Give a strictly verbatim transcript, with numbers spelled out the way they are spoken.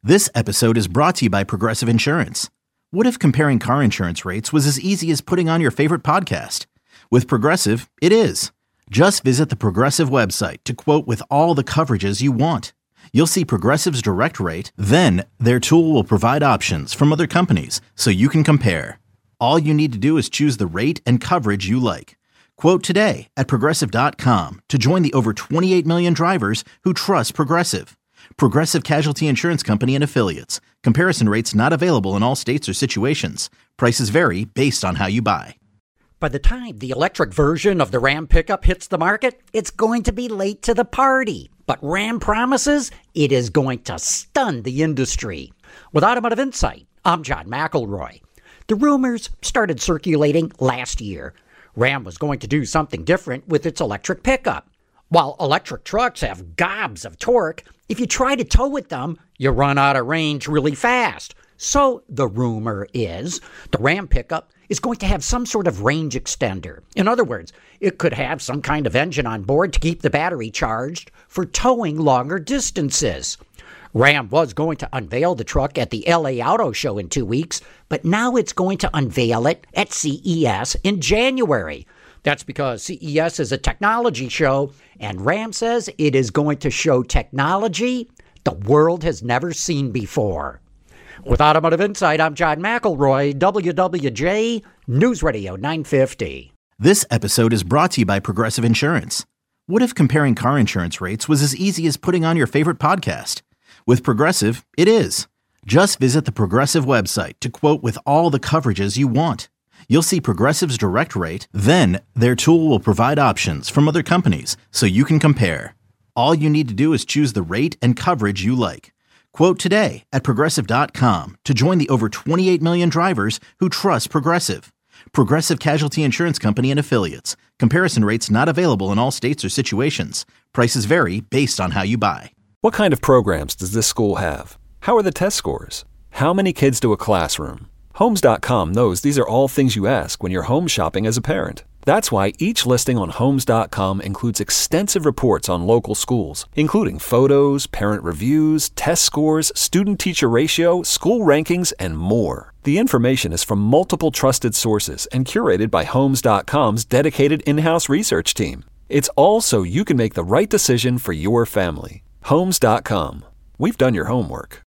This episode is brought to you by Progressive Insurance. What if comparing car insurance rates was as easy as putting on your favorite podcast? With Progressive, it is. Just visit the Progressive website to quote with all the coverages you want. You'll see Progressive's direct rate, then their tool will provide options from other companies so you can compare. All you need to do is choose the rate and coverage you like. Quote today at progressive dot com to join the over twenty-eight million drivers who trust Progressive. Progressive Casualty Insurance Company and Affiliates. Comparison rates not available in all states or situations. Prices vary based on how you buy. By the time the electric version of the Ram pickup hits the market, it's going to be late to the party. But Ram promises it is going to stun the industry. With Automotive Insight, I'm John McElroy. The rumors started circulating last year. Ram was going to do something different with its electric pickup. While electric trucks have gobs of torque, if you try to tow with them, you run out of range really fast. So the rumor is the Ram pickup is going to have some sort of range extender. In other words, it could have some kind of engine on board to keep the battery charged for towing longer distances. Ram was going to unveil the truck at the L A Auto Show in two weeks, but now it's going to unveil it at C E S in January. That's because C E S is a technology show, and Ram says it is going to show technology the world has never seen before. With Automotive Insight, I'm John McElroy, W W J News Radio nine fifty. This episode is brought to you by Progressive Insurance. What if comparing car insurance rates was as easy as putting on your favorite podcast? With Progressive, it is. Just visit the Progressive website to quote with all the coverages you want. You'll see Progressive's direct rate, then their tool will provide options from other companies so you can compare. All you need to do is choose the rate and coverage you like. Quote today at progressive dot com to join the over twenty-eight million drivers who trust Progressive. Progressive Casualty Insurance Company and Affiliates. Comparison rates not available in all states or situations. Prices vary based on how you buy. What kind of programs does this school have? How are the test scores? How many kids do a classroom? Homes dot com knows these are all things you ask when you're home shopping as a parent. That's why each listing on Homes dot com includes extensive reports on local schools, including photos, parent reviews, test scores, student-teacher ratio, school rankings, and more. The information is from multiple trusted sources and curated by Homes dot com's dedicated in-house research team. It's all so you can make the right decision for your family. Homes dot com. We've done your homework.